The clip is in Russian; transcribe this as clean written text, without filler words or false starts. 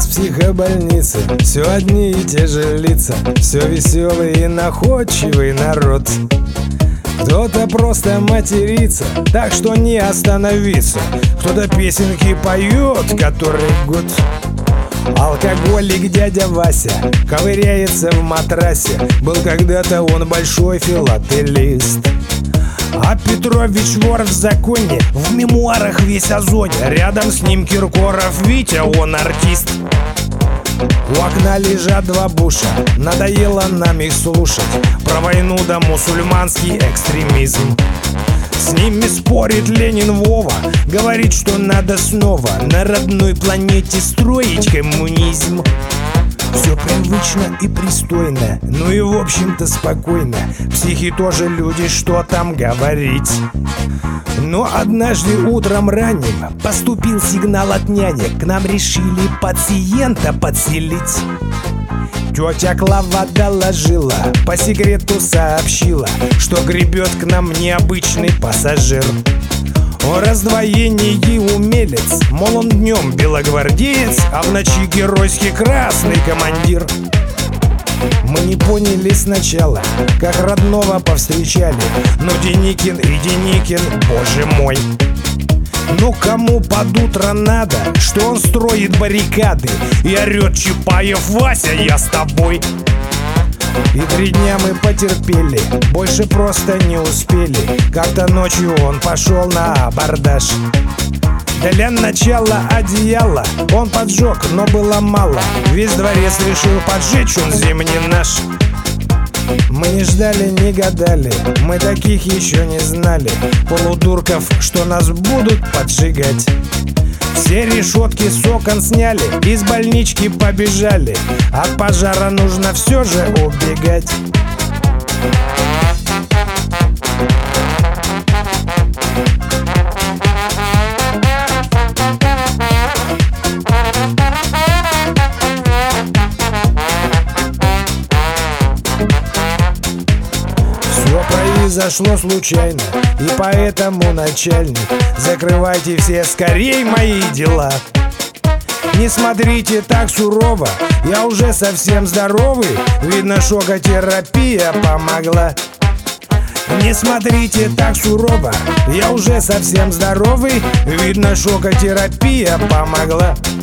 психобольницы все одни и те же лица, все веселый и находчивый народ. Кто-то просто матерится, так что не остановиться. Кто-то песенки поет который год. Алкоголик дядя Вася ковыряется в матрасе. Был когда-то он большой филателист. А Петрович вор в законе, в мемуарах весь о зоне. Рядом с ним Киркоров Витя, он артист. У окна лежат два буша, надоело нам их слушать. Про войну да мусульманский экстремизм. С ними спорит Ленин Вова, говорит, что надо снова на родной планете строить коммунизм. Все привычно и пристойно, ну и в общем-то спокойно. Психи тоже люди, что там говорить. Но однажды утром ранним поступил сигнал от няни. К нам решили пациента подселить. Тетя Клава доложила, по секрету сообщила, что гребет к нам необычный пассажир. О раздвоении умелец, мол, он днем белогвардеец, а в ночи геройский красный командир. Мы не поняли сначала, как родного повстречали. Но Деникин и Деникин, боже мой. Но кому под утро надо, что он строит баррикады и орет: Чапаев, Вася, я с тобой. И 3 дня мы потерпели, больше просто не успели. Как-то ночью он пошел на абордаж. Для начала одеяло он поджег, но было мало. Весь дворец решил поджечь, он зимний наш. Мы не ждали, не гадали, мы таких еще не знали. Полудурков, что нас будут поджигать. Все решетки с окон сняли, из больнички побежали. От пожара нужно все же убегать. Все произошло случайно, и поэтому, начальник, закрывайте все скорей мои дела. Не смотрите так сурово, я уже совсем здоровый. Видно, шокотерапия помогла. Не смотрите так сурово, я уже совсем здоровый. Видно, шокотерапия помогла.